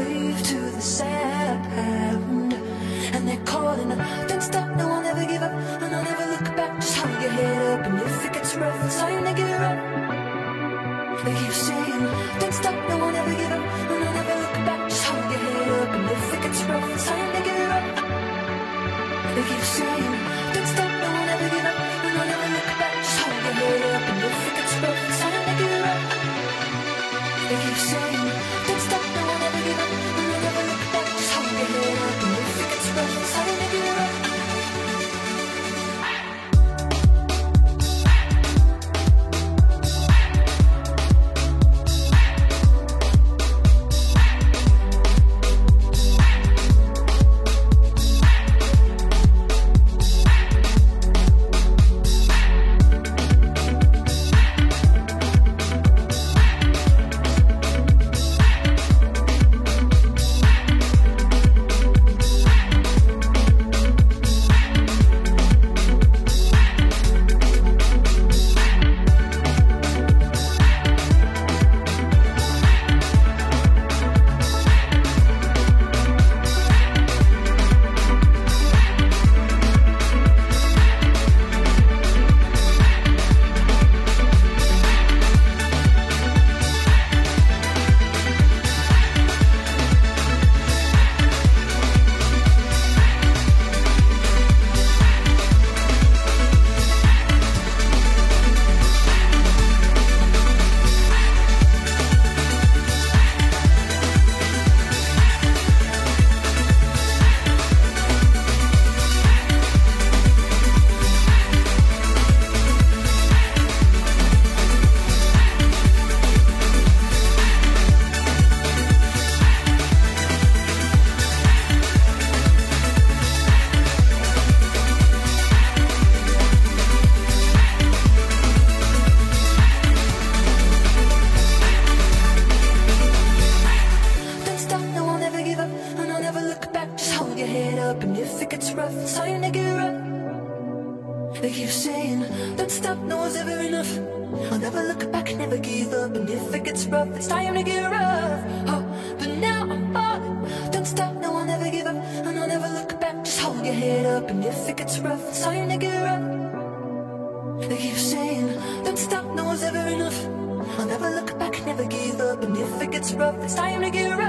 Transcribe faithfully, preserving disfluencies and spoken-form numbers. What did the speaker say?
slave to the sound. And they're calling, don't stop, no, I'll never give up, and I'll never look back. Just hold your head up, and if it gets rough, it's time to give up. They keep saying, don't stop, no, I'll never give up, and I'll never look back. Just hold your head up, and if it gets rough, it's time to give up. They keep saying, don't stop, no, I'll never give up, and I'll never look back. Just hold your head up, and if it gets rough, it's time to give up. They keep saying, don't stop, no, I'll never give up, and I'll never look back. Just hold your head up, and if it gets rough, it's time to give up. They keep saying, don't stop, no one's ever enough. I'll never look back, never give up. And if it gets rough, it's time to get rough. Oh, but now I'm falling. Don't stop, no, I'll never give up. And I'll never look back, just hold your head up. And if it gets rough, it's time to get rough. They keep saying, don't stop, no one's ever enough. I'll never look back, never give up. And if it gets rough, it's time to get rough.